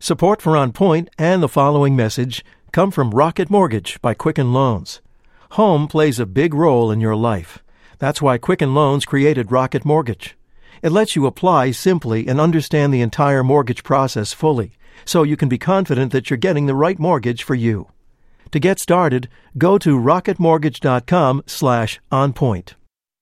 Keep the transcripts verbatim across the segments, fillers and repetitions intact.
Support for On Point and the following message come from Rocket Mortgage by Quicken Loans. Home plays a big role in your life. That's why Quicken Loans created Rocket Mortgage. It lets you apply simply and understand the entire mortgage process fully, so you can be confident that you're getting the right mortgage for you. To get started, go to rocketmortgage.com slash onpoint.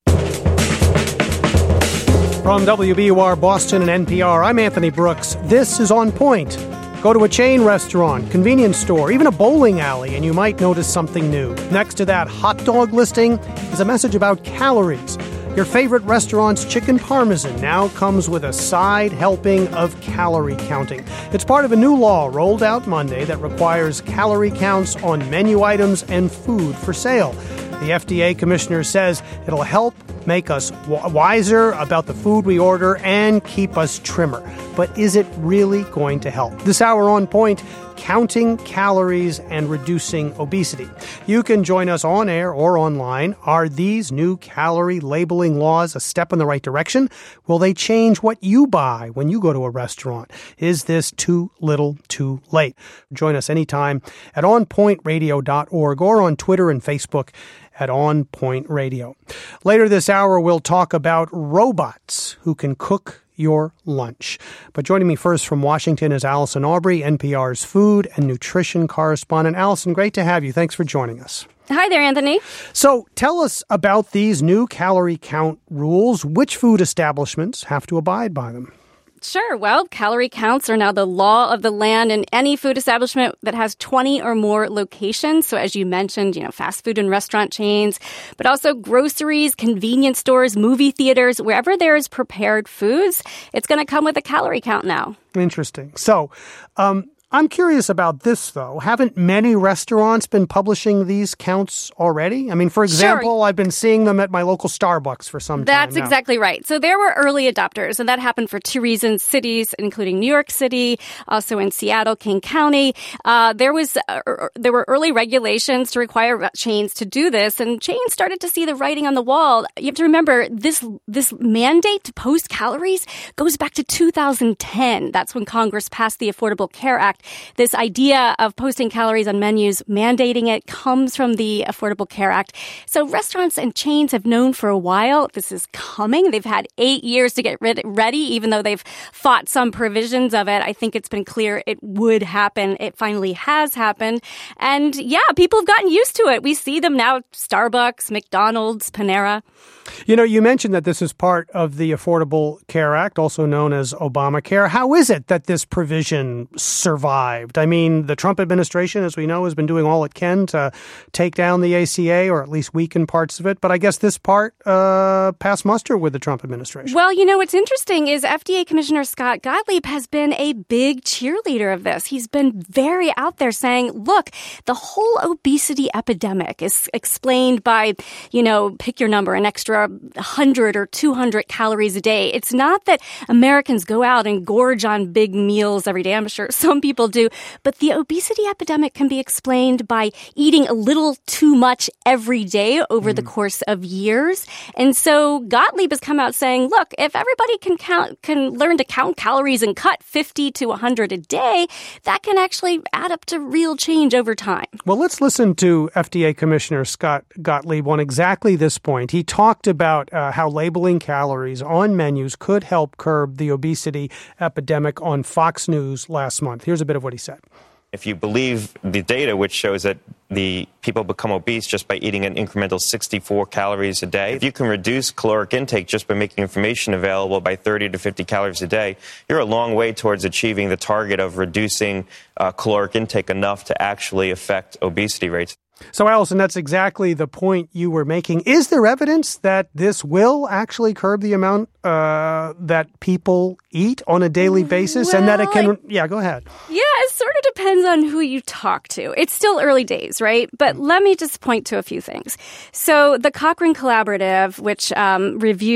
From W B U R Boston and N P R, I'm Anthony Brooks. This is On Point. Go to a chain restaurant, convenience store, even a bowling alley, and you might notice something new. Next to that hot dog listing is a message about calories. Your favorite restaurant's chicken parmesan now comes with a side helping of calorie counting. It's part of a new law rolled out Monday that requires calorie counts on menu items and food for sale. The F D A commissioner says it'll help make us w- wiser about the food we order and keep us trimmer. But is it really going to help? This hour On Point, counting calories and reducing obesity. You can join us on air or online. Are these new calorie labeling laws a step in the right direction? Will they change what you buy when you go to a restaurant? Is this too little, too late? Join us anytime at on point radio dot org or on Twitter and Facebook at On Point Radio. Later this hour, we'll talk about robots who can cook your lunch. But joining me first from Washington is Allison Aubrey, N P R's food and nutrition correspondent. Allison, great to have you. Thanks for joining us. Hi there, Anthony. So tell us about these new calorie count rules. Which food establishments have to abide by them? Sure. Well, calorie counts are now the law of the land in any food establishment that has twenty or more locations. So as you mentioned, you know, fast food and restaurant chains, but also groceries, convenience stores, movie theaters, wherever there is prepared foods, it's going to come with a calorie count now. Interesting. So, um, I'm curious about this, though. Haven't many restaurants been publishing these counts already? I mean, for example, sure. I've been seeing them at my local Starbucks for some That's time now. exactly right. So there were early adopters, and that happened for two reasons. Cities, including New York City, also in Seattle, King County. Uh, there was uh, there were early regulations to require chains to do this, and chains started to see the writing on the wall. You have to remember, this this mandate to post calories goes back to two thousand ten. That's when Congress passed the Affordable Care Act. This idea of posting calories on menus, mandating it, comes from the Affordable Care Act. So restaurants and chains have known for a while this is coming. They've had eight years to get ready, even though they've fought some provisions of it. I think it's been clear it would happen. It finally has happened. And yeah, people have gotten used to it. We see them now at Starbucks, McDonald's, Panera. You know, you mentioned that this is part of the Affordable Care Act, also known as Obamacare. How is it that this provision survived? I mean, the Trump administration, as we know, has been doing all it can to take down the A C A or at least weaken parts of it. But I guess this part uh, passed muster with the Trump administration. Well, you know, what's interesting is F D A Commissioner Scott Gottlieb has been a big cheerleader of this. He's been very out there saying, look, the whole obesity epidemic is explained by, you know, pick your number, an extra one hundred or two hundred calories a day. It's not that Americans go out and gorge on big meals every day. I'm sure some people do. But the obesity epidemic can be explained by eating a little too much every day over mm. the course of years. And so Gottlieb has come out saying, look, if everybody can count, can learn to count calories and cut fifty to one hundred a day, that can actually add up to real change over time. Well, let's listen to F D A Commissioner Scott Gottlieb on exactly this point. He talked about uh, how labeling calories on menus could help curb the obesity epidemic on Fox News last month. Here's a bit of what he said. If you believe the data, which shows that the people become obese just by eating an incremental sixty-four calories a day, if you can reduce caloric intake just by making information available by thirty to fifty calories a day, you're a long way towards achieving the target of reducing uh, caloric intake enough to actually affect obesity rates. So, Allison, that's exactly the point you were making. Is there evidence that this will actually curb the amount uh, that people eat on a daily basis well, and that it can... Yeah, go ahead. Yeah, it sort of depends on who you talk to. It's still early days, right? But let me just point to a few things. So the Cochrane Collaborative, which um, reviews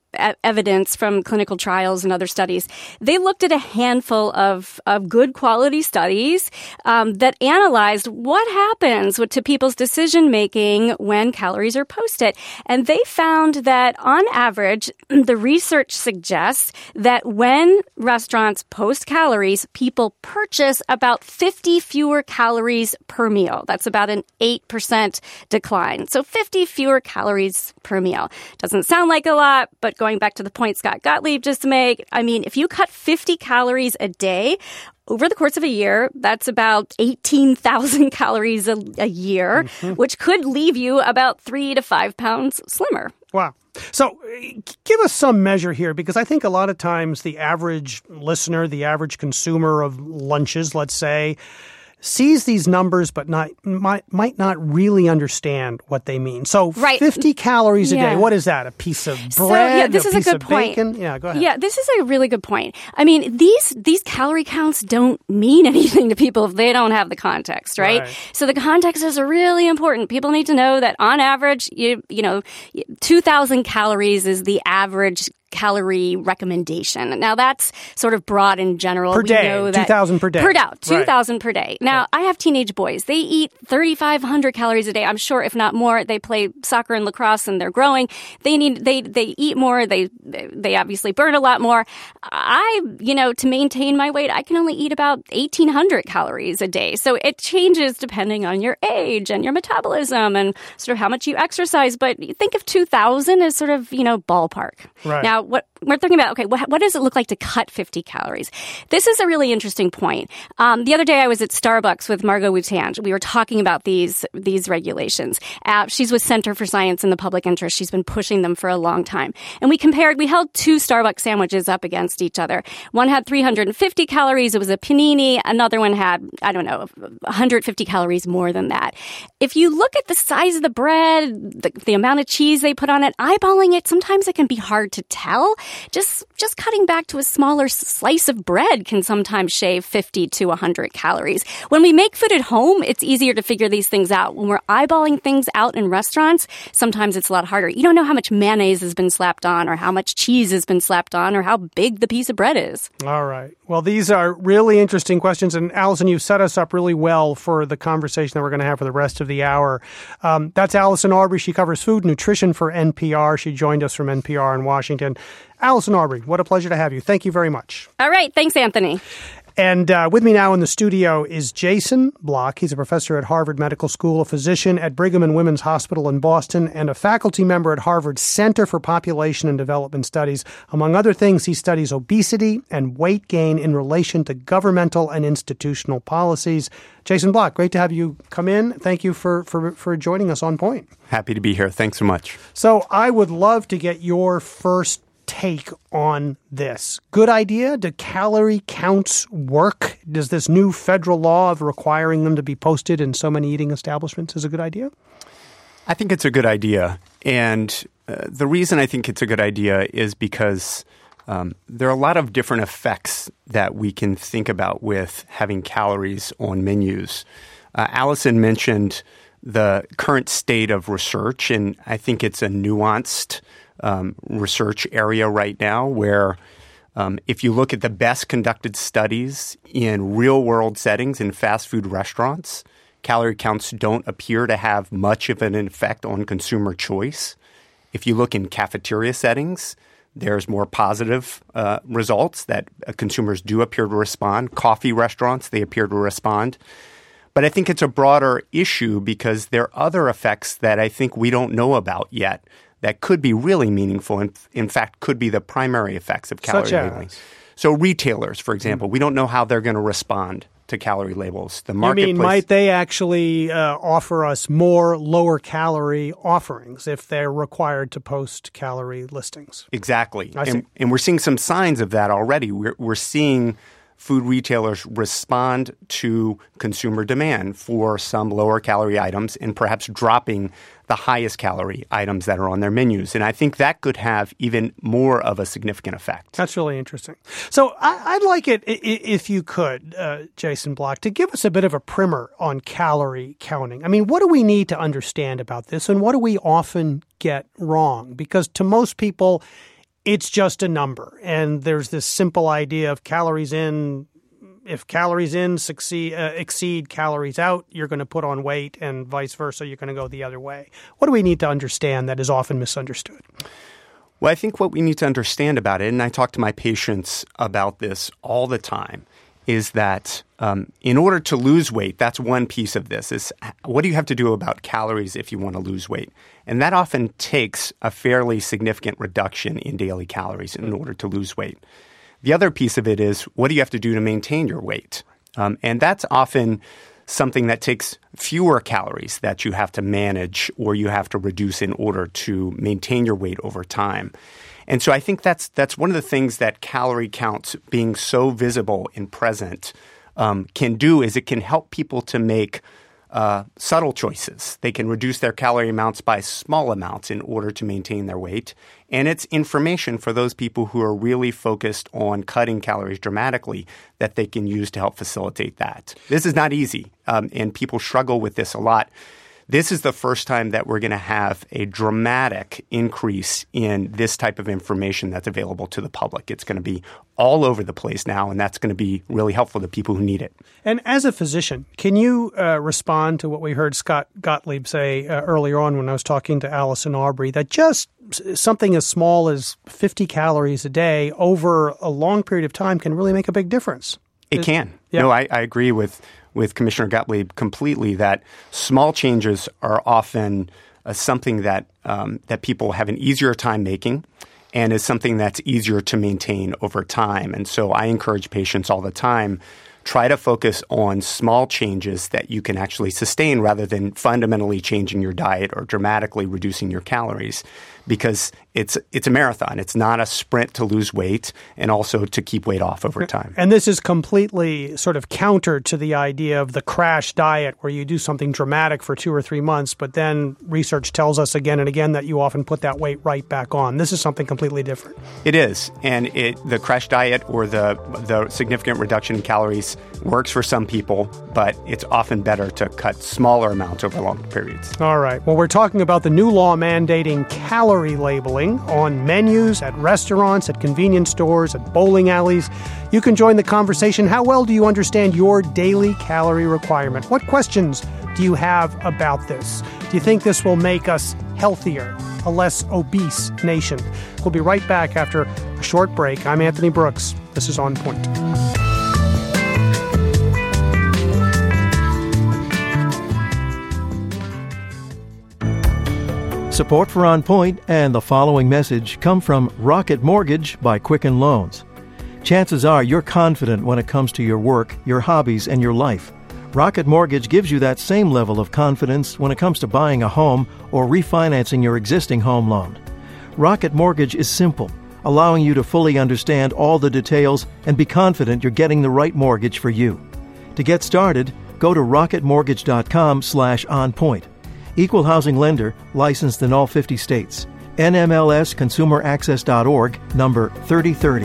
e- evidence from clinical trials and other studies. They looked at a handful of, of good quality studies um, that analyzed what happens with, to people's decision making when calories are posted. And they found that on average, the research suggests that when restaurants post calories, people purchase about fifty fewer calories per meal. That's about an eight percent decline. So fifty fewer calories per meal. Doesn't sound like a lot, but going back to the point Scott Gottlieb just made, I mean, if you cut fifty calories a day, over the course of a year, that's about eighteen thousand calories a, a year, mm-hmm. which could leave you about three to five pounds slimmer. Wow. So give us some measure here, because I think a lot of times the average listener, the average consumer of lunches, let's say, sees these numbers but not might might not really understand what they mean. So right. fifty calories a yeah. day, what is that? A piece of bread? So, yeah, this a is piece a good of point. bacon? Yeah, go ahead. Yeah, this is a really good point. I mean, these these calorie counts don't mean anything to people if they don't have the context, right? right. So the context is really important. People need to know that on average, you you know, two thousand calories is the average calorie recommendation. Now that's sort of broad in general. Per we day, know that two thousand per day. Per day, two thousand right. per day. Now, right. I have teenage boys. They eat thirty-five hundred calories a day. I'm sure, if not more. They play soccer and lacrosse and they're growing. They need, they, they eat more. They, they obviously burn a lot more. I, you know, to maintain my weight, I can only eat about eighteen hundred calories a day. So it changes depending on your age and your metabolism and sort of how much you exercise. But think of two thousand as sort of, you know, ballpark. Right. Now, what we're thinking about, okay, what, what does it look like to cut fifty calories? This is a really interesting point. Um, the other day I was at Starbucks with Margot Wutang. We were talking about these these regulations. Uh, she's with Center for Science in the Public Interest. She's been pushing them for a long time. And we compared, we held two Starbucks sandwiches up against each other. One had three hundred fifty calories. It was a panini. Another one had, I don't know, one hundred fifty calories more than that. If you look at the size of the bread, the, the amount of cheese they put on it, eyeballing it, sometimes it can be hard to tell. Just just cutting back to a smaller slice of bread can sometimes shave fifty to one hundred calories. When we make food at home, it's easier to figure these things out. When we're eyeballing things out in restaurants, sometimes it's a lot harder. You don't know how much mayonnaise has been slapped on or how much cheese has been slapped on or how big the piece of bread is. All right. Well, these are really interesting questions. And Allison, you've set us up really well for the conversation that we're going to have for the rest of the hour. Um, that's Allison Aubrey. She covers food nutrition for N P R. She joined us from N P R in Washington. Allison Aubrey, what a pleasure to have you. Thank you very much. All right. Thanks, Anthony. And uh, with me now in the studio is Jason Block. He's a professor at Harvard Medical School, a physician at Brigham and Women's Hospital in Boston, and a faculty member at Harvard's Center for Population and Development Studies. Among other things, he studies obesity and weight gain in relation to governmental and institutional policies. Jason Block, great to have you come in. Thank you for, for, for joining us on Point. Happy to be here. Thanks so much. So I would love to get your first take on this. Good idea? Do calorie counts work? Does this new federal law of requiring them to be posted in so many eating establishments is a good idea? I think it's a good idea. And uh, the reason I think it's a good idea is because um, there are a lot of different effects that we can think about with having calories on menus. Uh, Allison mentioned the current state of research, and I think it's a nuanced Um, research area right now where um, if you look at the best conducted studies in real-world settings in fast food restaurants, calorie counts don't appear to have much of an effect on consumer choice. If you look in cafeteria settings, there's more positive uh, results that uh, consumers do appear to respond. Coffee restaurants, they appear to respond. But I think it's a broader issue because there are other effects that I think we don't know about yet that could be really meaningful and, in fact, could be the primary effects of calorie Such labeling. as? So retailers, for example, we don't know how they're going to respond to calorie labels. The You marketplace, mean, might they actually uh, offer us more lower-calorie offerings if they're required to post calorie listings? Exactly. I see. And, and we're seeing some signs of that already. We're, we're seeing food retailers respond to consumer demand for some lower calorie items and perhaps dropping the highest calorie items that are on their menus. And I think that could have even more of a significant effect. That's really interesting. So I, I'd like it, if you could, uh, Jason Block, to give us a bit of a primer on calorie counting. I mean, what do we need to understand about this and what do we often get wrong? Because to most people, it's just a number. And there's this simple idea of calories in. If calories in succeed, uh, exceed calories out, you're going to put on weight, and vice versa, you're going to go the other way. What do we need to understand that is often misunderstood? Well, I think what we need to understand about it, and I talk to my patients about this all the time, is that um, in order to lose weight, that's one piece of this, is what do you have to do about calories if you want to lose weight? And that often takes a fairly significant reduction in daily calories in order to lose weight. The other piece of it is, what do you have to do to maintain your weight? Um, and that's often something that takes fewer calories that you have to manage or you have to reduce in order to maintain your weight over time. And so I think that's that's one of the things that calorie counts being so visible and present um, can do, is it can help people to make Uh, subtle choices. They can reduce their calorie amounts by small amounts in order to maintain their weight. And it's information for those people who are really focused on cutting calories dramatically that they can use to help facilitate that. This is not easy, um, and people struggle with this a lot. This is the first time that we're going to have a dramatic increase in this type of information that's available to the public. It's going to be all over the place now, and that's going to be really helpful to people who need it. And as a physician, can you uh, respond to what we heard Scott Gottlieb say uh, earlier on when I was talking to Allison Aubrey, that just something as small as fifty calories a day over a long period of time can really make a big difference? It, it can. Yeah. No, I, I agree with with Commissioner Gottlieb completely that small changes are often uh, something that um, that people have an easier time making and is something that's easier to maintain over time. And so I encourage patients all the time, try to focus on small changes that you can actually sustain rather than fundamentally changing your diet or dramatically reducing your calories, because it's it's a marathon. It's not a sprint to lose weight and also to keep weight off over time. And this is completely sort of counter to the idea of the crash diet where you do something dramatic for two or three months, but then research tells us again and again that you often put that weight right back on. This is something completely different. It is. And it the crash diet or the the significant reduction in calories works for some people, but it's often better to cut smaller amounts over long periods. All right. Well, we're talking about the new law mandating calorie labeling on menus, at restaurants, at convenience stores, at bowling alleys. You can join the conversation. How well do you understand your daily calorie requirement? What questions do you have about this? Do you think this will make us healthier, a less obese nation? We'll be right back after a short break. I'm Anthony Brooks. This is On Point. Support for On Point and the following message come from Rocket Mortgage by Quicken Loans. Chances are you're confident when it comes to your work, your hobbies, and your life. Rocket Mortgage gives you that same level of confidence when it comes to buying a home or refinancing your existing home loan. Rocket Mortgage is simple, allowing you to fully understand all the details and be confident you're getting the right mortgage for you. To get started, go to rocketmortgage.com slash onpoint. Equal housing lender, licensed in all fifty states. N M L S consumer access dot org, number thirty thirty.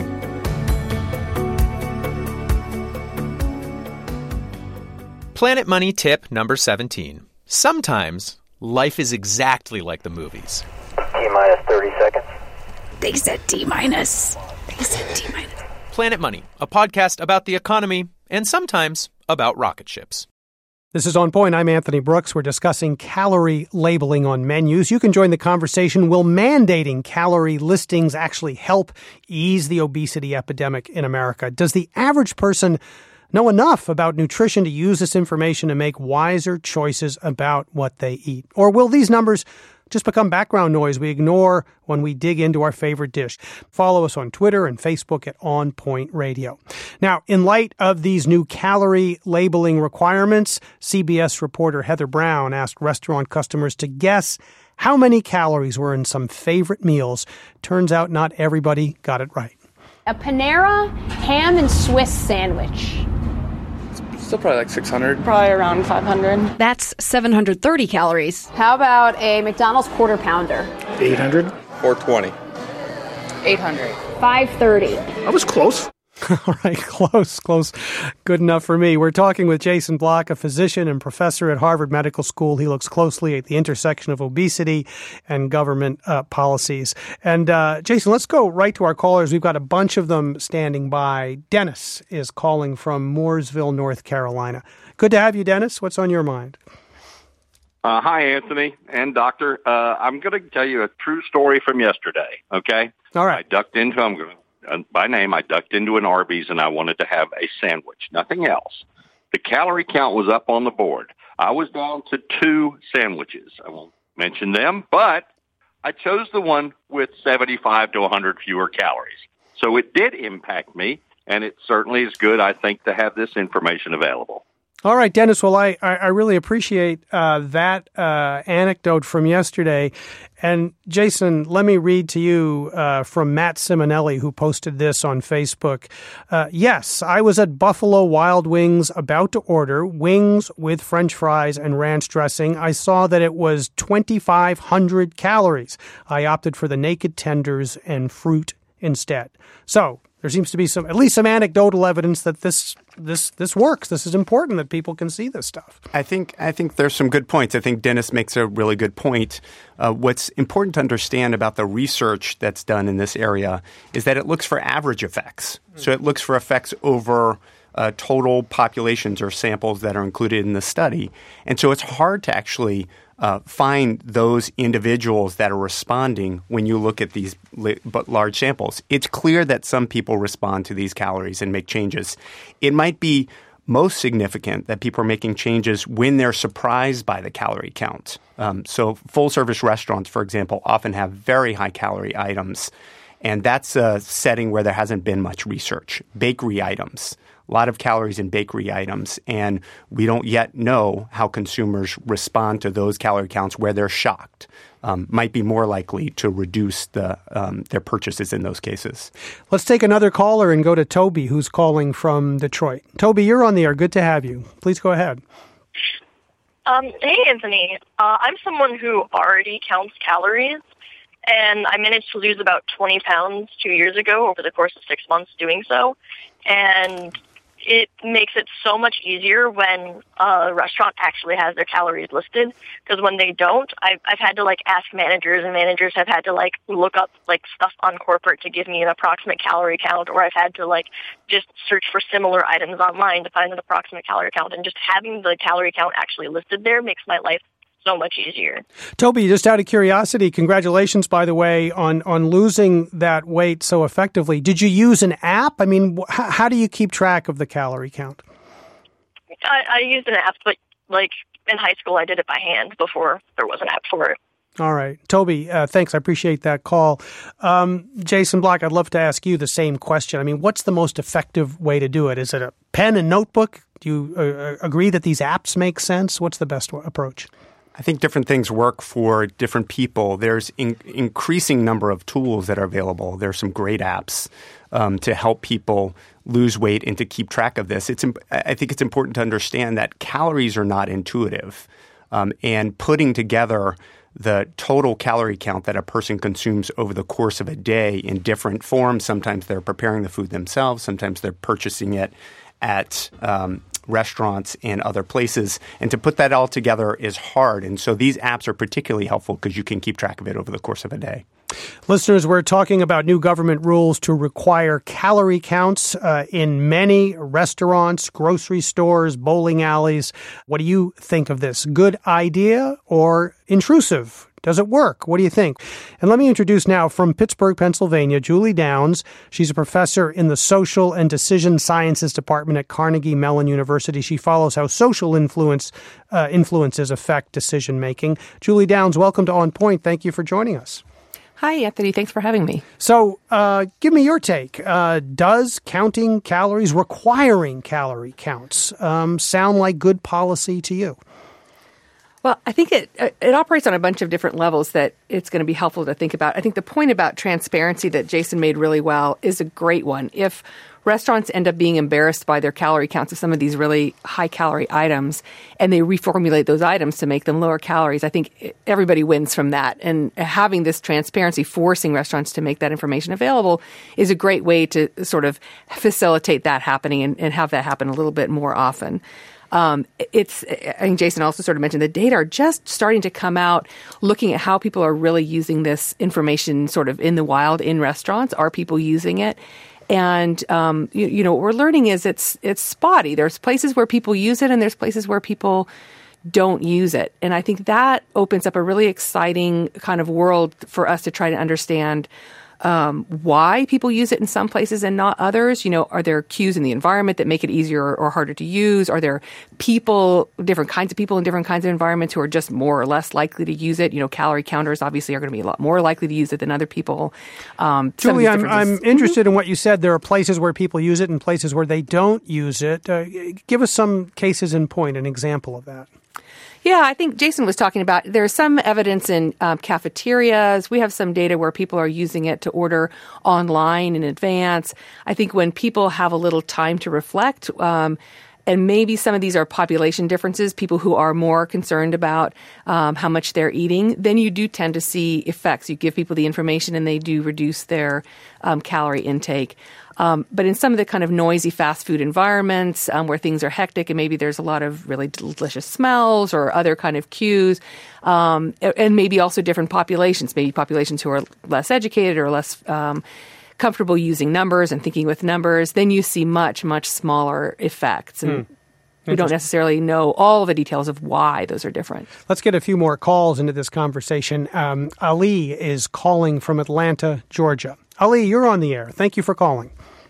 Planet Money tip number seventeen. Sometimes life is exactly like the movies. T-minus thirty seconds. They said T-minus. They said T-minus. Planet Money, a podcast about the economy and sometimes about rocket ships. This is On Point. I'm Anthony Brooks. We're discussing calorie labeling on menus. You can join the conversation. Will mandating calorie listings actually help ease the obesity epidemic in America? Does the average person know enough about nutrition to use this information to make wiser choices about what they eat? Or will these numbers just become background noise we ignore when we dig into our favorite dish? Follow us on Twitter and Facebook at On Point Radio. Now, in light of these new calorie labeling requirements, C B S reporter Heather Brown asked restaurant customers to guess how many calories were in some favorite meals. Turns out not everybody got it right. A Panera ham and Swiss sandwich. Still probably like six hundred. Probably around five hundred. That's seven hundred thirty calories. How about a McDonald's quarter pounder? eight hundred. four twenty. eight hundred. five thirty. I was close. All right, close, close. Good enough for me. We're talking with Jason Block, a physician and professor at Harvard Medical School. He looks closely at the intersection of obesity and government uh, policies. And uh, Jason, let's go right to our callers. We've got a bunch of them standing by. Dennis is calling from Mooresville, North Carolina. Good to have you, Dennis. What's on your mind? Uh, hi, Anthony and Doctor. Uh, I'm going to tell you a true story from yesterday, okay? All right. I ducked into, I'm going uh, by name, I ducked into an Arby's and I wanted to have a sandwich, nothing else. The calorie count was up on the board. I was down to two sandwiches. I won't mention them, but I chose the one with seventy-five to one hundred fewer calories. So it did impact me, and it certainly is good, I think, to have this information available. All right, Dennis. Well, I, I really appreciate uh, that uh, anecdote from yesterday. And Jason, let me read to you uh, from Matt Simonelli, who posted this on Facebook. Uh, yes, I was at Buffalo Wild Wings about to order wings with French fries and ranch dressing. I saw that it was twenty-five hundred calories. I opted for the naked tenders and fruit instead. So there seems to be some, at least some anecdotal evidence that this this this works. This is important that people can see this stuff. I think I think there's some good points. I think Dennis makes a really good point. Uh, what's important to understand about the research that's done in this area is that it looks for average effects. So it looks for effects over uh, total populations or samples that are included in the study. And so it's hard to actually Uh, find those individuals that are responding when you look at these li- but large samples. It's clear that some people respond to these calories and make changes. It might be most significant that people are making changes when they're surprised by the calorie count. Um, so full-service restaurants, for example, often have very high-calorie items, and that's a setting where there hasn't been much research. Bakery items. A lot of calories in bakery items, and we don't yet know how consumers respond to those calorie counts where they're shocked. Um, might be more likely to reduce the um, their purchases in those cases. Let's take another caller and go to Toby, who's calling from Detroit. Toby, you're on the air. Good to have you. Please go ahead. Um, hey, Anthony. Uh, I'm someone who already counts calories, and I managed to lose about twenty pounds two years ago over the course of six months doing so. And it makes it so much easier when a restaurant actually has their calories listed, because when they don't, I've, I've had to like ask managers, and managers have had to like look up like stuff on corporate to give me an approximate calorie count, or I've had to like just search for similar items online to find an approximate calorie count. And just having the calorie count actually listed there makes my life so much easier. Toby, just out of curiosity, congratulations, by the way, on, on losing that weight so effectively. Did you use an app? I mean, wh- how do you keep track of the calorie count? I, I used an app, but like in high school, I did it by hand before there was an app for it. All right. Toby, uh, thanks. I appreciate that call. Um, Jason Block, I'd love to ask you the same question. I mean, what's the most effective way to do it? Is it a pen and notebook? Do you uh, agree that these apps make sense? What's the best w- approach? I think different things work for different people. There's in, increasing number of tools that are available. There's some great apps um, to help people lose weight and to keep track of this. It's I think it's important to understand that calories are not intuitive, um, and putting together the total calorie count that a person consumes over the course of a day in different forms. Sometimes they're preparing the food themselves. Sometimes they're purchasing it at um, restaurants and other places. And to put that all together is hard. And so these apps are particularly helpful because you can keep track of it over the course of a day. Listeners, we're talking about new government rules to require calorie counts uh, in many restaurants, grocery stores, bowling alleys. What do you think of this? Good idea or intrusive? Does it work? What do you think? And let me introduce now from Pittsburgh, Pennsylvania, Julie Downs. She's a professor in the Social and Decision Sciences Department at Carnegie Mellon University. She follows how social influence uh, influences affect decision-making. Julie Downs, welcome to On Point. Thank you for joining us. Hi, Anthony. Thanks for having me. So uh, give me your take. Uh, does counting calories, requiring calorie counts, um, sound like good policy to you? Well, I think it it operates on a bunch of different levels that it's going to be helpful to think about. I think the point about transparency that Jason made really well is a great one. If restaurants end up being embarrassed by their calorie counts of some of these really high-calorie items, and they reformulate those items to make them lower calories, I think everybody wins from that. And having this transparency, forcing restaurants to make that information available, is a great way to sort of facilitate that happening and, and have that happen a little bit more often. Um, it's, I think Jason also sort of mentioned the data are just starting to come out, looking at how people are really using this information sort of in the wild in restaurants. Are people using it? And, um, you, you know, what we're learning is it's it's spotty. There's places where people use it and there's places where people don't use it. And I think that opens up a really exciting kind of world for us to try to understand um, why people use it in some places and not others. You know, are there cues in the environment that make it easier or harder to use? Are there people, different kinds of people in different kinds of environments who are just more or less likely to use it? You know, calorie counters obviously are going to be a lot more likely to use it than other people. Um, Julie, I'm, I'm interested in what you said. There are places where people use it and places where they don't use it. Uh, give us some cases in point, an example of that. Yeah, I think Jason was talking about there's some evidence in um, cafeterias. We have some data where people are using it to order online in advance. I think when people have a little time to reflect, um, and maybe some of these are population differences, people who are more concerned about um, how much they're eating, then you do tend to see effects. You give people the information and they do reduce their um, calorie intake. Um, but in some of the kind of noisy fast food environments um, where things are hectic and maybe there's a lot of really delicious smells or other kind of cues, um, and maybe also different populations, maybe populations who are less educated or less um, comfortable using numbers and thinking with numbers, then you see much, much smaller effects. And mm. we don't necessarily know all the details of why those are different. Let's get a few more calls into this conversation. Um, Ali is calling from Atlanta, Georgia. Ali, you're on the air. Thank you for calling.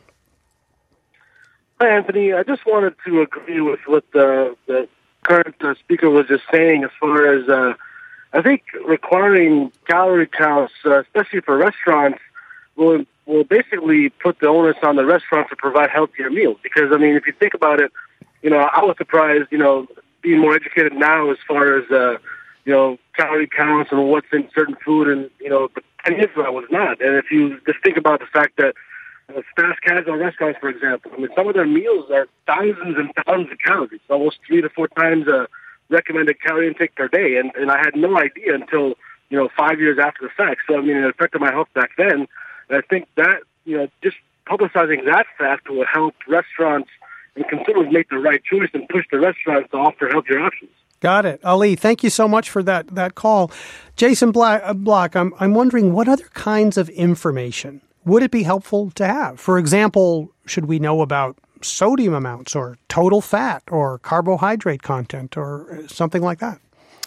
Hi, Anthony. I just wanted to agree with what the, the current uh, speaker was just saying as far as, uh, I think requiring calorie counts, uh, especially for restaurants, will will basically put the onus on the restaurant to provide healthier meals. Because, I mean, if you think about it, you know, I was surprised, you know, being more educated now as far as, uh, you know, calorie counts and what's in certain food. And, you know, but ten years ago I was not. And if you just think about the fact that Uh, fast casual restaurants, for example, I mean, some of their meals are thousands and thousands of calories, almost three to four times a recommended calorie intake per day. And, and I had no idea until, you know, five years after the fact. So, I mean, it affected my health back then. And I think that, you know, just publicizing that fact will help restaurants and consumers make the right choice and push the restaurants to offer healthier options. Got it. Ali, thank you so much for that, that call. Jason Black, uh, Block, I'm, I'm wondering what other kinds of information would it be helpful to have? For example, should we know about sodium amounts or total fat or carbohydrate content or something like that?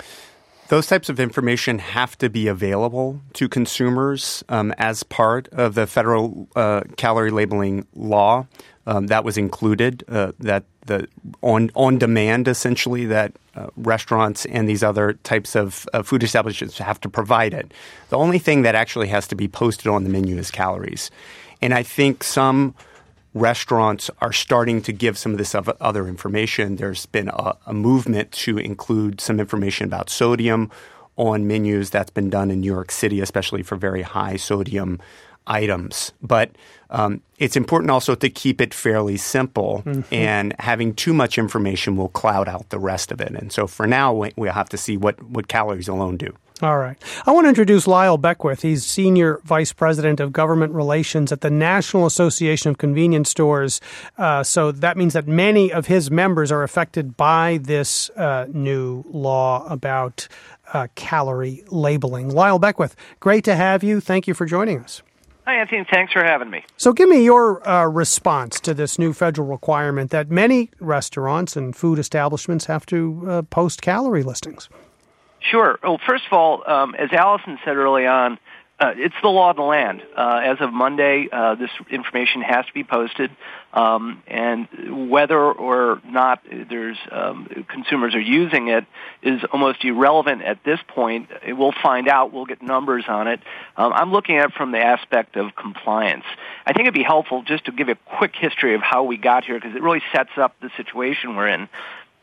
Those types of information have to be available to consumers um, as part of the federal uh, calorie labeling law. Um, that was included, uh, that the on on demand essentially that uh, restaurants and these other types of uh, food establishments have to provide it. The only thing that actually has to be posted on the menu is calories. And I think some restaurants are starting to give some of this other information. There's been a, a movement to include some information about sodium on menus. That's been done in New York City, especially for very high sodium items. But um, it's important also to keep it fairly simple, mm-hmm. and having too much information will cloud out the rest of it. And so for now, we'll have to see what, what calories alone do. All right. I want to introduce Lyle Beckwith. He's Senior Vice President of Government Relations at the National Association of Convenience Stores. Uh, so that means that many of his members are affected by this uh, new law about uh, calorie labeling. Lyle Beckwith, great to have you. Thank you for joining us. Hi, Anthony. Thanks for having me. So give me your uh, response to this new federal requirement that many restaurants and food establishments have to uh, post calorie listings. Sure. Well, first of all, um, as Allison said early on, uh, it's the law of the land. Uh, as of Monday, uh, this information has to be posted, um, and whether or not there's um, consumers are using it is almost irrelevant at this point. We'll find out. We'll get numbers on it. Um, I'm looking at it from the aspect of compliance. I think it'd be helpful just to give a quick history of how we got here, because it really sets up the situation we're in.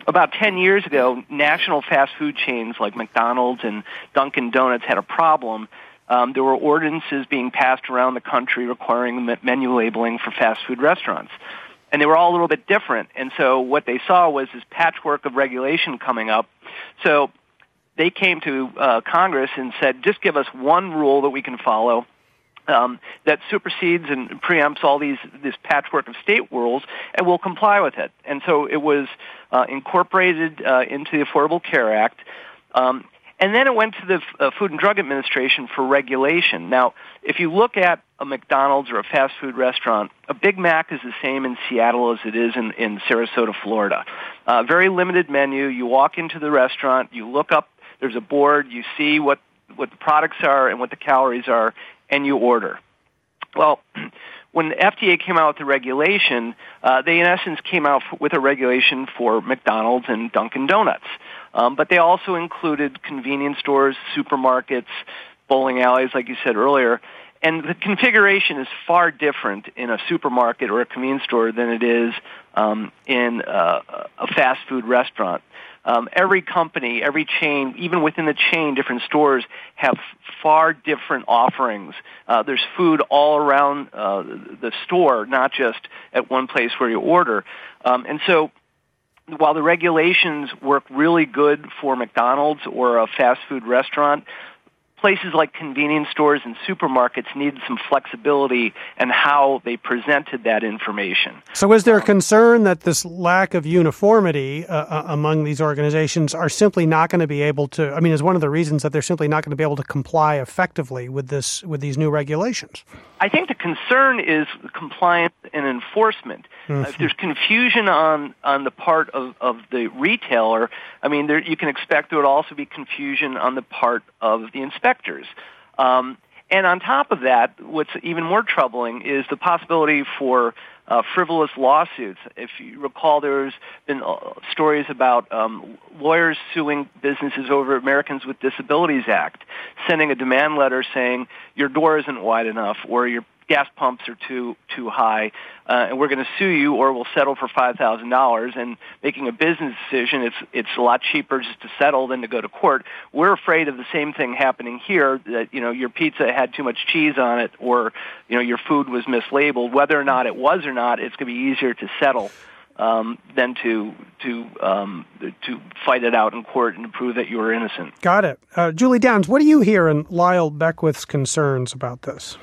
about ten years ago, national fast food chains like McDonald's and Dunkin' Donuts had a problem. Um, there were ordinances being passed around the country requiring menu labeling for fast food restaurants. And they were all a little bit different. And so what they saw was this patchwork of regulation coming up. So they came to uh, Congress and said, just give us one rule that we can follow um, that supersedes and preempts all these this patchwork of state rules, and we'll comply with it. And so it was uh, incorporated uh, into the Affordable Care Act. Um, and then it went to the uh, Food and Drug Administration for regulation. Now, if you look at a McDonald's or a fast food restaurant, a Big Mac is the same in Seattle as it is in, in Sarasota, Florida. Uh, very limited menu. You walk into the restaurant, you look up, there's a board, you see what, what the products are and what the calories are, and you order. Well, when the F D A came out with the regulation, uh, they in essence came out f- with a regulation for McDonald's and Dunkin' Donuts. Um, but they also included convenience stores, supermarkets, bowling alleys, like you said earlier. And the configuration is far different in a supermarket or a convenience store than it is um, in uh, a fast food restaurant. Um, every company, every chain, even within the chain, different stores have far different offerings. Uh, there's food all around uh, the store, not just at one place where you order. Um, and so while the regulations work really good for McDonald's or a fast food restaurant, places like convenience stores and supermarkets needed some flexibility in how they presented that information. So is there a concern that this lack of uniformity uh, among these organizations are simply not going to be able to, I mean, is one of the reasons that they're simply not going to be able to comply effectively with this, with these new regulations? I think the concern is compliance and enforcement. Mm-hmm. Uh, if there's confusion on, on the part of, of the retailer, I mean, there, you can expect there would also be confusion on the part of the inspectors. Um, and on top of that, what's even more troubling is the possibility for uh, frivolous lawsuits. If you recall, there's been uh, stories about um, lawyers suing businesses over Americans with Disabilities Act, sending a demand letter saying your door isn't wide enough or your gas pumps are too too high, uh, and we're going to sue you, or we'll settle for five thousand dollars. And making a business decision, it's it's a lot cheaper just to settle than to go to court. We're afraid of the same thing happening here. That you know your pizza had too much cheese on it, or you know your food was mislabeled. Whether or not it was or not, it's going to be easier to settle um, than to to um, to fight it out in court and to prove that you were innocent. Got it, uh, Julie Downs. What do you hear in Lyle Beckwith's concerns about this?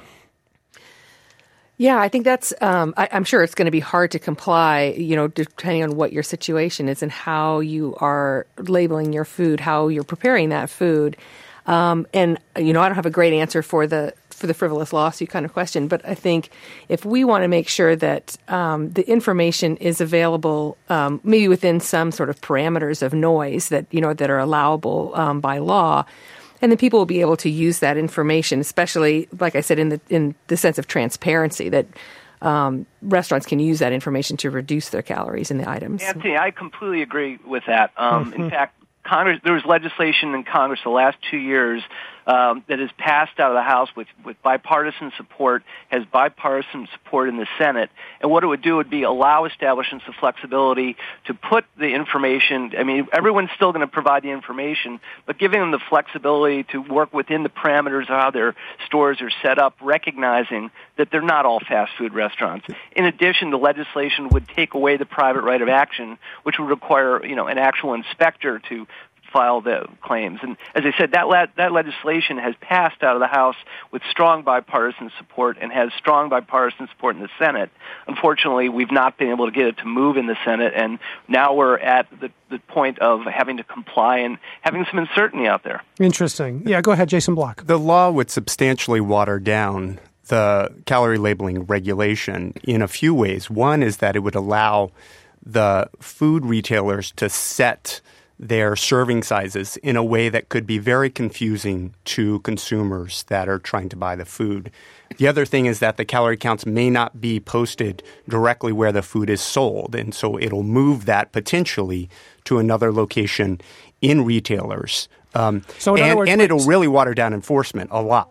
Yeah, I think that's, um, I, I'm sure it's going to be hard to comply, you know, depending on what your situation is and how you are labeling your food, how you're preparing that food. Um, and, you know, I don't have a great answer for the for the frivolous lawsuit kind of question, but I think if we want to make sure that um, the information is available, um, maybe within some sort of parameters of noise that, you know, that are allowable um, by law, and then people will be able to use that information, especially, like I said, in the in the sense of transparency, that um, restaurants can use that information to reduce their calories in the items. Anthony, I completely agree with that. Um, mm-hmm. In fact, Congress, there was legislation in Congress the last two years um, that has passed out of the House with, with bipartisan support, has bipartisan support in the Senate. And what it would do would be allow establishments the flexibility to put the information, I mean, everyone's still going to provide the information, but giving them the flexibility to work within the parameters of how their stores are set up, recognizing that they're not all fast food restaurants. In addition, the legislation would take away the private right of action, which would require, you know, an actual inspector to file the claims. And as I said, that le- that legislation has passed out of the House with strong bipartisan support and has strong bipartisan support in the Senate. Unfortunately, we've not been able to get it to move in the Senate, and now we're at the, the point of having to comply and having some uncertainty out there. Interesting. Yeah, go ahead, Jason Block. The law would substantially water down the calorie labeling regulation in a few ways. One is that it would allow the food retailers to set their serving sizes in a way that could be very confusing to consumers that are trying to buy the food. The other thing is that the calorie counts may not be posted directly where the food is sold, and so it'll move that potentially to another location in retailers. Um, so in and, other words, and it'll really water down enforcement a lot.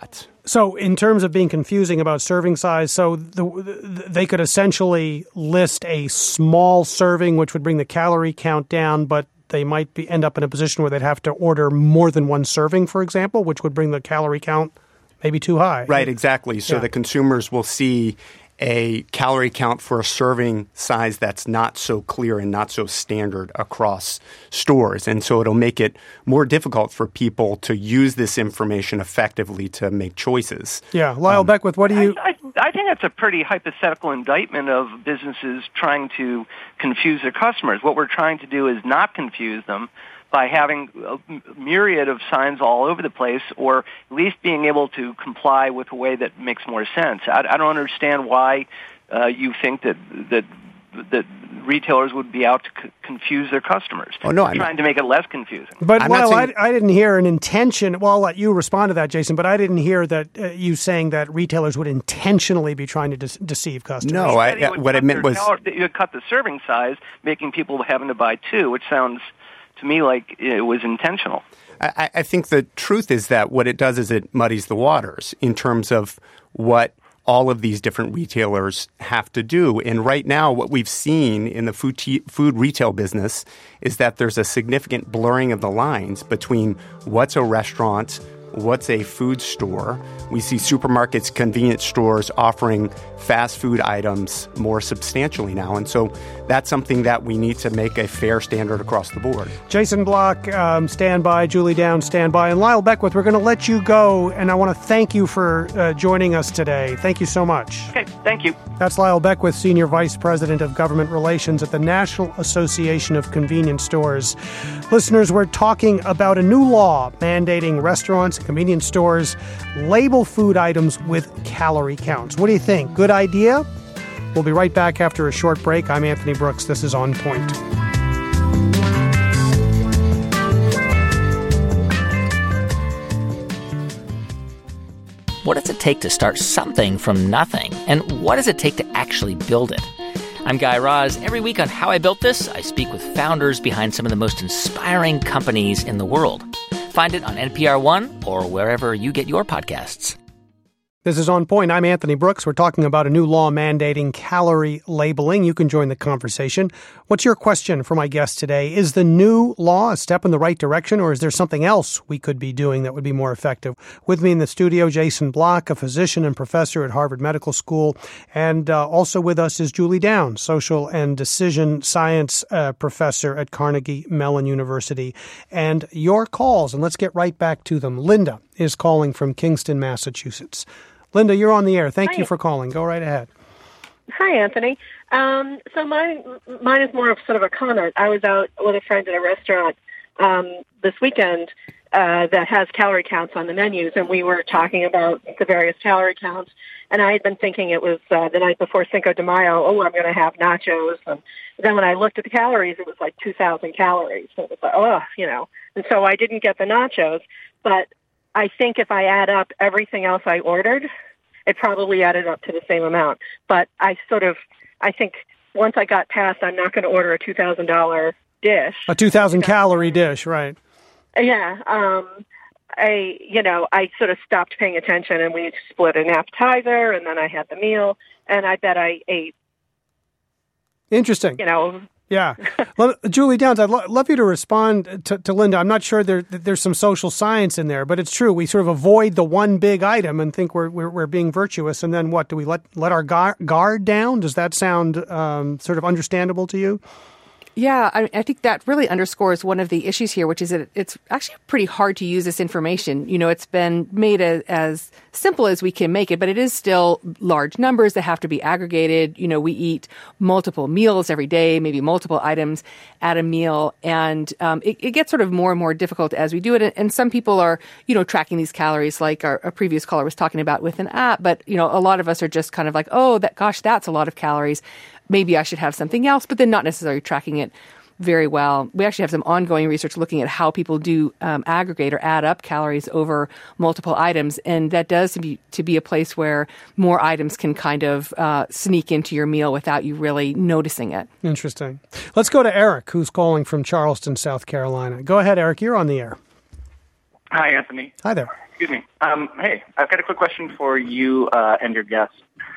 So in terms of being confusing about serving size, so the, the, they could essentially list a small serving, which would bring the calorie count down, but they might be end up in a position where they'd have to order more than one serving, for example, which would bring the calorie count maybe too high. Right, exactly. So yeah. the consumers will see a calorie count for a serving size that's not so clear and not so standard across stores. And so it'll make it more difficult for people to use this information effectively to make choices. Yeah. Lyle um, Beckwith, what do you... I, I, I think that's a pretty hypothetical indictment of businesses trying to confuse their customers. What we're trying to do is not confuse them by having a myriad of signs all over the place, or at least being able to comply with a way that makes more sense. I, I don't understand why uh, you think that that that retailers would be out to c- confuse their customers. Oh, no, They're I'm trying to make it less confusing. But I'm well, saying... I, I didn't hear an intention. Well, I'll let you respond to that, Jason. But I didn't hear that uh, you saying that retailers would intentionally be trying to de- deceive customers. No, I, I, what I meant was you would cut the serving size, making people having to buy two, which sounds to me like it was intentional. I, I think the truth is that what it does is it muddies the waters in terms of what all of these different retailers have to do. And right now, what we've seen in the food te- food retail business is that there's a significant blurring of the lines between what's a restaurant, what's a food store. We see supermarkets, convenience stores offering fast food items more substantially now. And so that's something that we need to make a fair standard across the board. Jason Block, um, stand by. Julie Downs, stand by. And Lyle Beckwith, we're going to let you go. And I want to thank you for uh, joining us today. Thank you so much. Okay, thank you. That's Lyle Beckwith, Senior Vice President of Government Relations at the National Association of Convenience Stores. Listeners, we're talking about a new law mandating restaurants and convenience stores label food items with calorie counts. What do you think? Good idea? We'll be right back after a short break. I'm Anthony Brooks. This is On Point. What does it take to start something from nothing? And what does it take to actually build it? I'm Guy Raz. Every week on How I Built This, I speak with founders behind some of the most inspiring companies in the world. Find it on N P R One or wherever you get your podcasts. This is On Point. I'm Anthony Brooks. We're talking about a new law mandating calorie labeling. You can join the conversation. What's your question for my guest today? Is the new law a step in the right direction, or is there something else we could be doing that would be more effective? With me in the studio, Jason Block, a physician and professor at Harvard Medical School. And uh, also with us is Julie Downs, social and decision science uh, professor at Carnegie Mellon University. And your calls, and let's get right back to them. Linda is calling from Kingston, Massachusetts. Linda, you're on the air. Thank Hi. you for calling. Go right ahead. Hi, Anthony. Um, so mine, mine is more of sort of a comment. I was out with a friend at a restaurant um, this weekend uh, that has calorie counts on the menus, and we were talking about the various calorie counts. And I had been thinking it was uh, the night before Cinco de Mayo, oh, I'm going to have nachos. And then when I looked at the calories, it was like two thousand calories. So it was like, oh, you know. And so I didn't get the nachos, but I think if I add up everything else I ordered, it probably added up to the same amount. But I sort of, I think once I got past, I'm not going to order a two thousand dollars dish. A two thousand calorie dish, right. Yeah. Um, I, you know, I sort of stopped paying attention, and we split an appetizer, and then I had the meal, and I bet I ate. Interesting. You know. Yeah. Well, Julie Downs, I'd lo- love you to respond to, to Linda. I'm not sure there, there's some social science in there, but it's true. We sort of avoid the one big item and think we're we're, we're being virtuous. And then what? Do we let let our gar- guard down? Does that sound um, sort of understandable to you? Yeah, I, I think that really underscores one of the issues here, which is that it's actually pretty hard to use this information. You know, it's been made a, as simple as we can make it, but it is still large numbers that have to be aggregated. You know, we eat multiple meals every day, maybe multiple items at a meal, and um, it, it gets sort of more and more difficult as we do it. And some people are, you know, tracking these calories like our, a previous caller was talking about with an app, but, you know, a lot of us are just kind of like, oh, that gosh, that's a lot of calories. Maybe I should have something else, but then not necessarily tracking it very well. We actually have some ongoing research looking at how people do um, aggregate or add up calories over multiple items, and that does to be, to be a place where more items can kind of uh, sneak into your meal without you really noticing it. Interesting. Let's go to Eric, who's calling from Charleston, South Carolina. Go ahead, Eric. You're on the air. Hi, Anthony. Hi there. Excuse me. Um, hey, I've got a quick question for you uh, and your guest.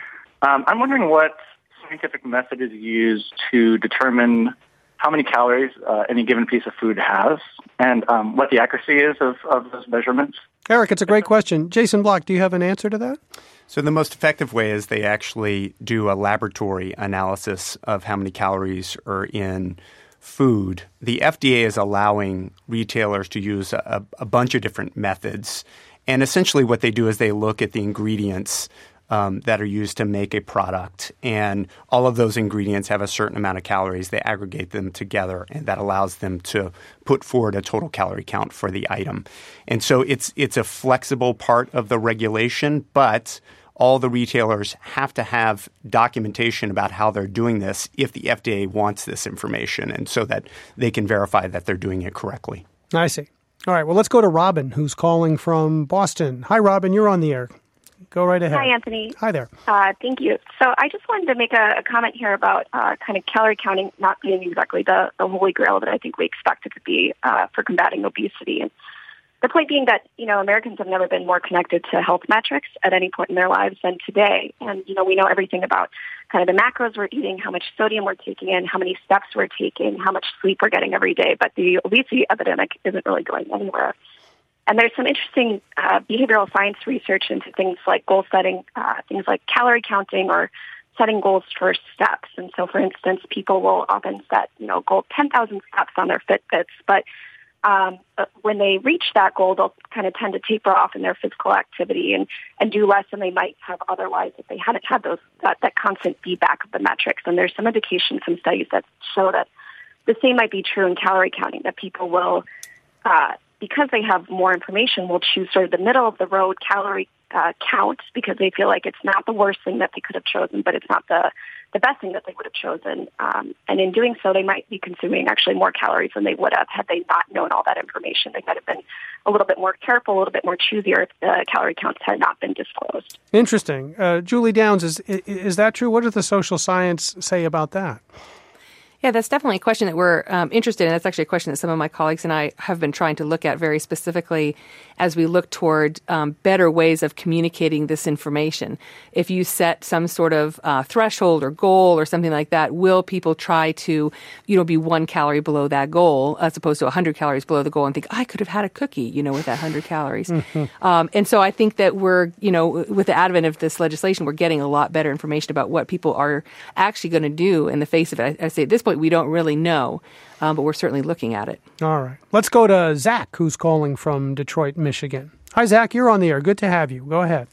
Um, I'm wondering what scientific method is used to determine how many calories uh, any given piece of food has, and um, what the accuracy is of, of those measurements. Eric, it's a great question. Jason Block, do you have an answer to that? So the most effective way is they actually do a laboratory analysis of how many calories are in food. The F D A is allowing retailers to use a, a bunch of different methods. And essentially what they do is they look at the ingredients um, that are used to make a product. And all of those ingredients have a certain amount of calories. They aggregate them together, and that allows them to put forward a total calorie count for the item. And so it's it's a flexible part of the regulation, but all the retailers have to have documentation about how they're doing this if the F D A wants this information, and so that they can verify that they're doing it correctly. I see. All right. Well, let's go to Robin, who's calling from Boston. Hi, Robin. You're on the air. Go right ahead. Hi, Anthony. Hi there. Uh, thank you. So I just wanted to make a, a comment here about uh, kind of calorie counting not being exactly the, the holy grail that I think we expect it to be uh, for combating obesity. And the point being that, you know, Americans have never been more connected to health metrics at any point in their lives than today. And, you know, we know everything about kind of the macros we're eating, how much sodium we're taking in, how many steps we're taking, how much sleep we're getting every day. But the obesity epidemic isn't really going anywhere. And there's some interesting uh, behavioral science research into things like goal setting, uh, things like calorie counting or setting goals for steps. And so, for instance, people will often set, you know, goal ten thousand steps on their Fitbits, but Um, but when they reach that goal, they'll kind of tend to taper off in their physical activity and, and do less than they might have otherwise if they hadn't had those that, that constant feedback of the metrics. And there's some indication, some studies that show that the same might be true in calorie counting, that people will, uh, because they have more information, will choose sort of the middle of the road calorie uh, count because they feel like it's not the worst thing that they could have chosen, but it's not the the best thing that they would have chosen. Um, and in doing so, they might be consuming actually more calories than they would have had they not known all that information. They might have been a little bit more careful, a little bit more choosier if the calorie counts had not been disclosed. Interesting. Uh, Julie Downs, is, is that true? What does the social science say about that? Yeah, that's definitely a question that we're um, interested in. That's actually a question that some of my colleagues and I have been trying to look at very specifically as we look toward um, better ways of communicating this information. If you set some sort of uh, threshold or goal or something like that, will people try to, you know, be one calorie below that goal as opposed to one hundred calories below the goal and think, I could have had a cookie, you know, with that one hundred calories. Mm-hmm. Um, and so I think that we're, you know, with the advent of this legislation, we're getting a lot better information about what people are actually going to do in the face of it. I, I say at this point, we don't really know, um, but we're certainly looking at it. All right. Let's go to Zach, who's calling from Detroit, Michigan. Hi, Zach. You're on the air. Good to have you. Go ahead.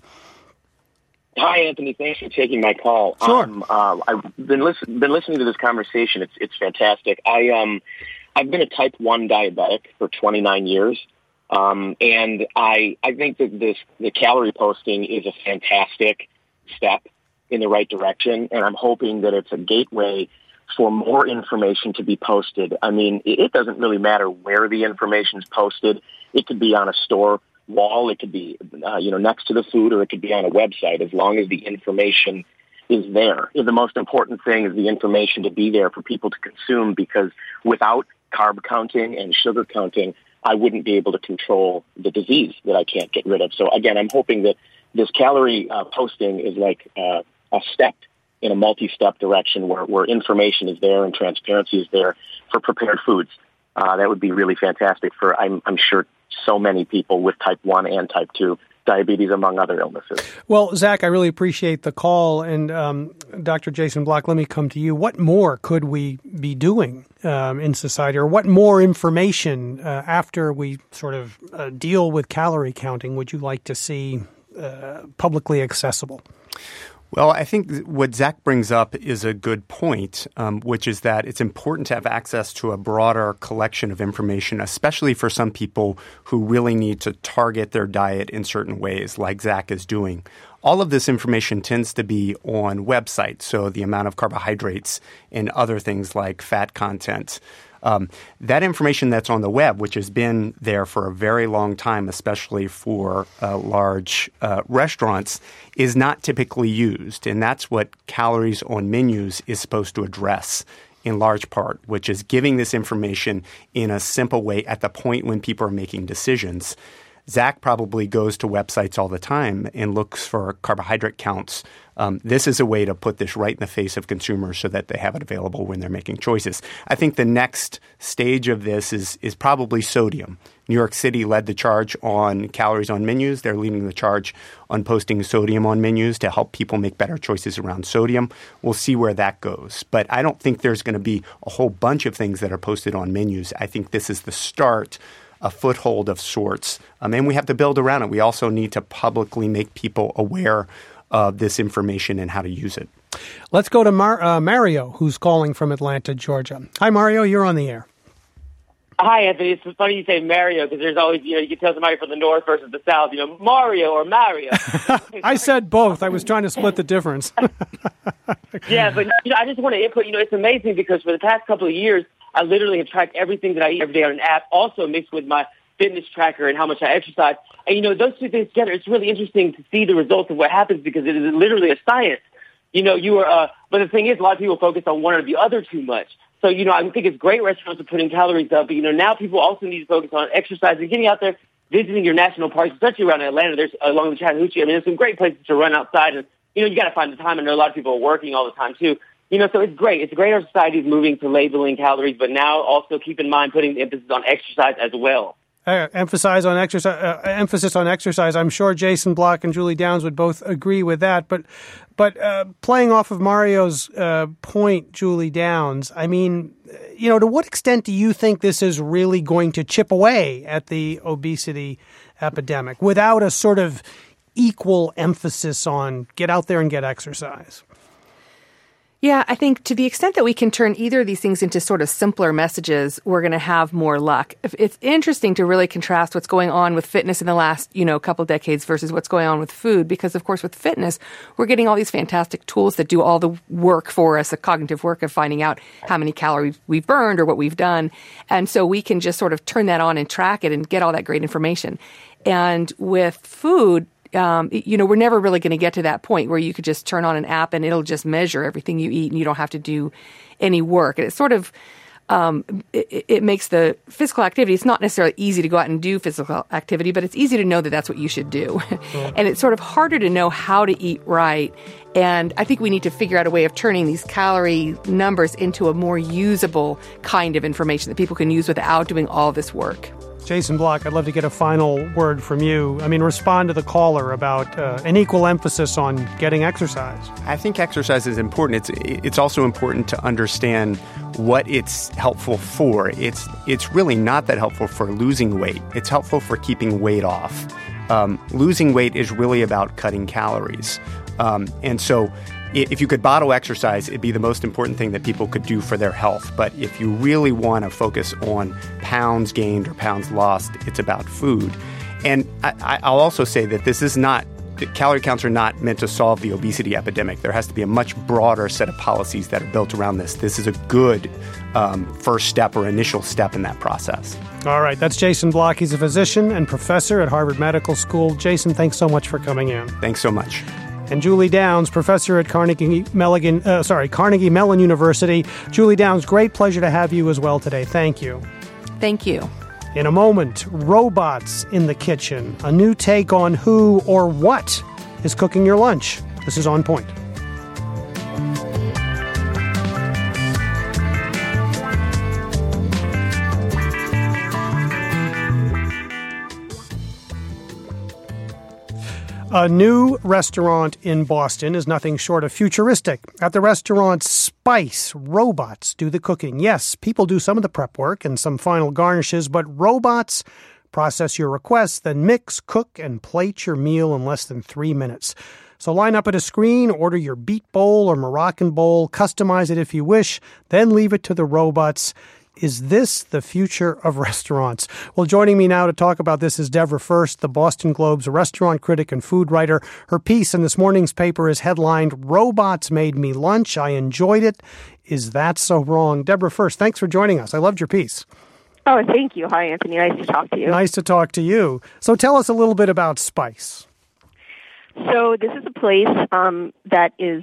Hi, Anthony. Thanks for taking my call. Sure. Um, uh, I've been, listen, been listening to this conversation. It's it's fantastic. I um, I've been a type one diabetic for twenty-nine years, um, and I I think that this the calorie posting is a fantastic step in the right direction, and I'm hoping that it's a gateway for more information to be posted. I mean, it doesn't really matter where the information is posted. It could be on a store wall, it could be, uh, you know, next to the food, or it could be on a website, as long as the information is there. The most important thing is the information to be there for people to consume, because without carb counting and sugar counting, I wouldn't be able to control the disease that I can't get rid of. So again, I'm hoping that this calorie uh, posting is like uh, a step in a multi-step direction where, where information is there and transparency is there for prepared foods. Uh, that would be really fantastic for, I'm, I'm sure, so many people with type one and type two diabetes, among other illnesses. Well, Zach, I really appreciate the call. And um, Doctor Jason Block, let me come to you. What more could we be doing um, in society, or what more information uh, after we sort of uh, deal with calorie counting would you like to see uh, publicly accessible? Well, I think what Zach brings up is a good point, um, which is that it's important to have access to a broader collection of information, especially for some people who really need to target their diet in certain ways, like Zach is doing. All of this information tends to be on websites, so the amount of carbohydrates and other things like fat content. Um, that information that's on the web, which has been there for a very long time, especially for uh, large uh, restaurants, is not typically used. And that's what Calories on Menus is supposed to address in large part, which is giving this information in a simple way at the point when people are making decisions. Zach probably goes to websites all the time and looks for carbohydrate counts. Um, this is a way to put this right in the face of consumers so that they have it available when they're making choices. I think the next stage of this is is probably sodium. New York City led the charge on calories on menus. They're leading the charge on posting sodium on menus to help people make better choices around sodium. We'll see where that goes. But I don't think there's going to be a whole bunch of things that are posted on menus. I think this is the start, a foothold of sorts. Um, and we have to build around it. We also need to publicly make people aware of this information and how to use it. Let's go to Mar- uh, Mario, who's calling from Atlanta, Georgia. Hi, Mario. You're on the air. Hi, Anthony. It's funny you say Mario because there's always, you know, you can tell somebody from the north versus the south, you know, Mario or Mario. I said both. I was trying to split the difference. Yeah, but you know, I just want to input, you know, it's amazing because for the past couple of years, I literally have tracked everything that I eat every day on an app, also mixed with my fitness tracker and how much I exercise. And, you know, those two things together, it's really interesting to see the results of what happens because it is literally a science. You know, you are, uh, but the thing is, a lot of people focus on one or the other too much. So, you know, I think it's great restaurants are putting calories up, but, you know, now people also need to focus on exercise and getting out there, visiting your national parks, especially around Atlanta. There's along the Chattahoochee. I mean, there's some great places to run outside. And, you know, you got to find the time. I know a lot of people are working all the time, too. You know, so it's great. It's great our society is moving to labeling calories, but now also keep in mind putting the emphasis on exercise as well. Uh, emphasize on exercise. Uh, emphasis on exercise. I'm sure Jason Block and Julie Downs would both agree with that. But, but uh, playing off of Mario's uh, point, Julie Downs. I mean, you know, to what extent do you think this is really going to chip away at the obesity epidemic without a sort of equal emphasis on get out there and get exercise? Yeah, I think to the extent that we can turn either of these things into sort of simpler messages, we're going to have more luck. It's interesting to really contrast what's going on with fitness in the last, you know, couple decades versus what's going on with food, because of course with fitness, we're getting all these fantastic tools that do all the work for us, the cognitive work of finding out how many calories we've burned or what we've done. And so we can just sort of turn that on and track it and get all that great information. And with food, Um, you know, we're never really going to get to that point where you could just turn on an app and it'll just measure everything you eat and you don't have to do any work. And it's sort of, um, it, it makes the physical activity, it's not necessarily easy to go out and do physical activity, but it's easy to know that that's what you should do. Mm. And it's sort of harder to know how to eat right. And I think we need to figure out a way of turning these calorie numbers into a more usable kind of information that people can use without doing all this work. Jason Block, I'd love to get a final word from you. I mean, respond to the caller about uh, an equal emphasis on getting exercise. I think exercise is important. It's it's also important to understand what it's helpful for. It's it's really not that helpful for losing weight. It's helpful for keeping weight off. Um, losing weight is really about cutting calories. Um, and so if you could bottle exercise, it'd be the most important thing that people could do for their health. But if you really want to focus on pounds gained or pounds lost, it's about food. And I, I'll also say that this is not, the calorie counts are not meant to solve the obesity epidemic. There has to be a much broader set of policies that are built around this. This is a good um, first step or initial step in that process. All right. That's Jason Block. He's a physician and professor at Harvard Medical School. Jason, thanks so much for coming in. Thanks so much. And Julie Downs, professor at Carnegie Mellon, uh, sorry, Carnegie Mellon University. Julie Downs, great pleasure to have you as well today. Thank you. Thank you. In a moment, robots in the kitchen, a new take on who or what is cooking your lunch. This is On Point. A new restaurant in Boston is nothing short of futuristic. At the restaurant Spice, robots do the cooking. Yes, people do some of the prep work and some final garnishes, but robots process your requests, then mix, cook, and plate your meal in less than three minutes. So line up at a screen, order your beet bowl or Moroccan bowl, customize it if you wish, then leave it to the robots. Is this the future of restaurants? Well, joining me now to talk about this is Deborah First, the Boston Globe's restaurant critic and food writer. Her piece in this morning's paper is headlined, Robots Made Me Lunch. I Enjoyed It. Is that so wrong? Deborah First, thanks for joining us. I loved your piece. Oh, thank you. Hi, Anthony. Nice to talk to you. Nice to talk to you. So tell us a little bit about Spice. So this is a place um, that is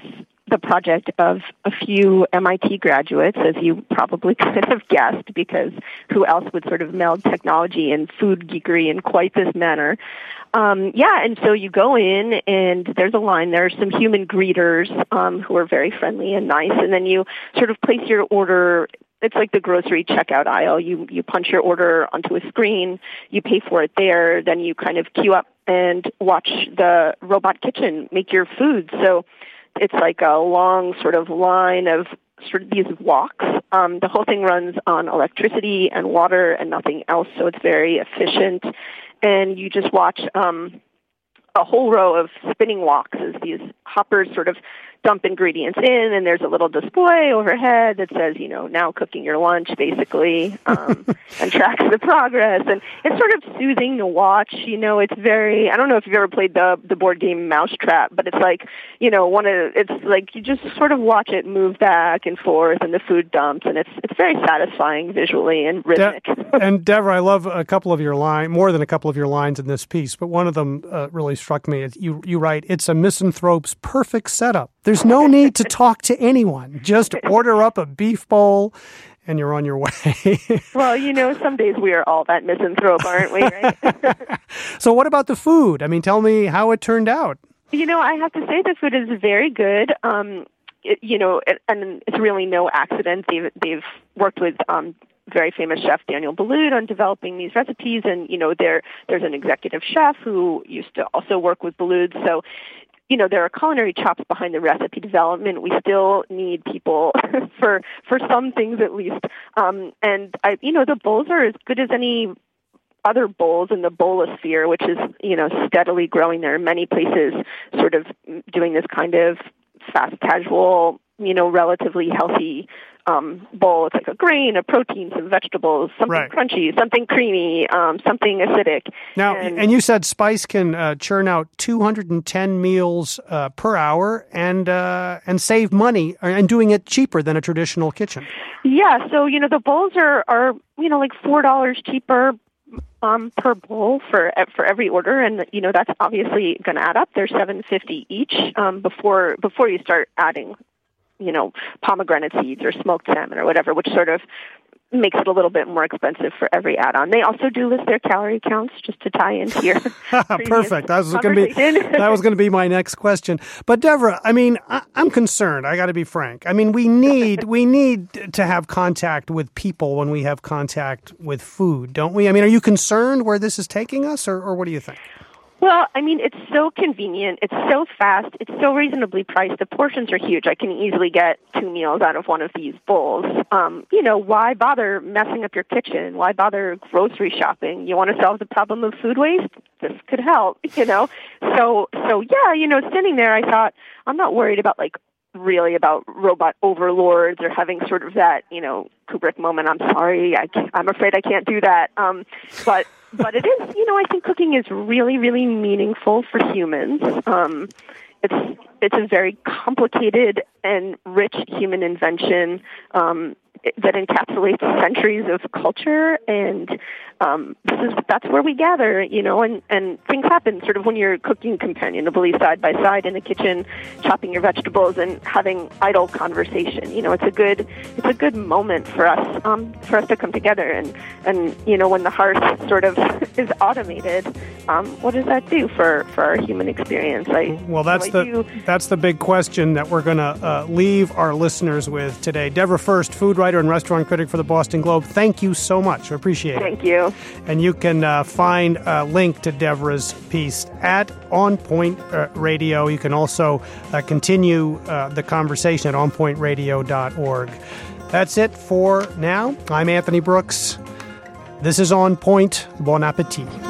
the project of a few M I T graduates, as you probably could have guessed, because who else would sort of meld technology and food geekery in quite this manner? Um, yeah, and so you go in, and there's a line. There are some human greeters um, who are very friendly and nice, and then you sort of place your order. It's like the grocery checkout aisle. You you punch your order onto a screen, you pay for it there, then you kind of queue up and watch the robot kitchen make your food. So it's like a long sort of line of sort of these walks. Um, the whole thing runs on electricity and water and nothing else, so it's very efficient. And you just watch um, a whole row of spinning walks as these hoppers sort of dump ingredients in, and there's a little display overhead that says, you know, now cooking your lunch, basically, um, and tracks the progress. And it's sort of soothing to watch. You know, it's very, I don't know if you've ever played the the board game Mousetrap, but it's like, you know, one of, it's like you just sort of watch it move back and forth, and the food dumps, and it's it's very satisfying visually and rhythmic. De- and Deborah, I love a couple of your lines, more than a couple of your lines in this piece, but one of them uh, really struck me. You, you write, it's a misanthrope's perfect setup. There's no need to talk to anyone. Just order up a beef bowl and you're on your way. Well, you know, some days we are all that misanthrope, aren't we, right? So what about the food? I mean, tell me how it turned out. You know, I have to say the food is very good. Um, it, you know, it, and it's really no accident. They've, they've worked with um, very famous chef Daniel Boulud on developing these recipes. And, you know, there there's an executive chef who used to also work with Boulud. So, you know, there are culinary chops behind the recipe development. We still need people for for some things at least. Um, and, I, you know, the bowls are as good as any other bowls in the bowlosphere, which is, you know, steadily growing. There are many places sort of doing this kind of fast casual, you know, relatively healthy um, bowl. It's like a grain, a protein, some vegetables, something right. crunchy, something creamy, um, something acidic. Now, and, and you said Spice can uh, churn out two hundred ten meals uh, per hour and uh, and save money and doing it cheaper than a traditional kitchen. Yeah, so, you know, the bowls are, are you know, like four dollars cheaper um, per bowl for for every order, and you know that's obviously going to add up. They're seven fifty each um, before before you start adding, you know, pomegranate seeds or smoked salmon or whatever, which sort of makes it a little bit more expensive for every add-on. They also do list their calorie counts, just to tie into your perfect. That was going to be that was going to be my next question. But Deborah, I mean, I, I'm concerned. I got to be frank. I mean, we need we need to have contact with people when we have contact with food, don't we? I mean, are you concerned where this is taking us, or, or what do you think? Well, I mean, it's so convenient. It's so fast. It's so reasonably priced. The portions are huge. I can easily get two meals out of one of these bowls. Um, you know, why bother messing up your kitchen? Why bother grocery shopping? You want to solve the problem of food waste? This could help, you know? So, so yeah, you know, standing there, I thought, I'm not worried about, like, really about robot overlords or having sort of that, you know, Kubrick moment. I'm sorry. I can't, I'm afraid I can't do that. Um, but... But it is, you know, I think cooking is really, really meaningful for humans. Um, it's it's a very complicated and rich human invention um, that encapsulates centuries of culture, and um, this is that's where we gather, you know, and, and things happen sort of when you're cooking companionably side by side in a kitchen, chopping your vegetables and having idle conversation. You know, it's a good it's a good moment for us um, for us to come together, and, and you know, when the hearth sort of is automated, um, what does that do for, for our human experience? I, well, that's you know, the do, that's the big question that we're going to uh, leave our listeners with today. Deborah First, food writer and restaurant critic for the Boston Globe. Thank you so much. I appreciate it. Thank you. And you can uh, find a link to Deborah's piece at On Point uh, Radio. You can also uh, continue uh, the conversation at on point radio dot org. That's it for now. I'm Anthony Brooks. This is On Point. Bon appetit.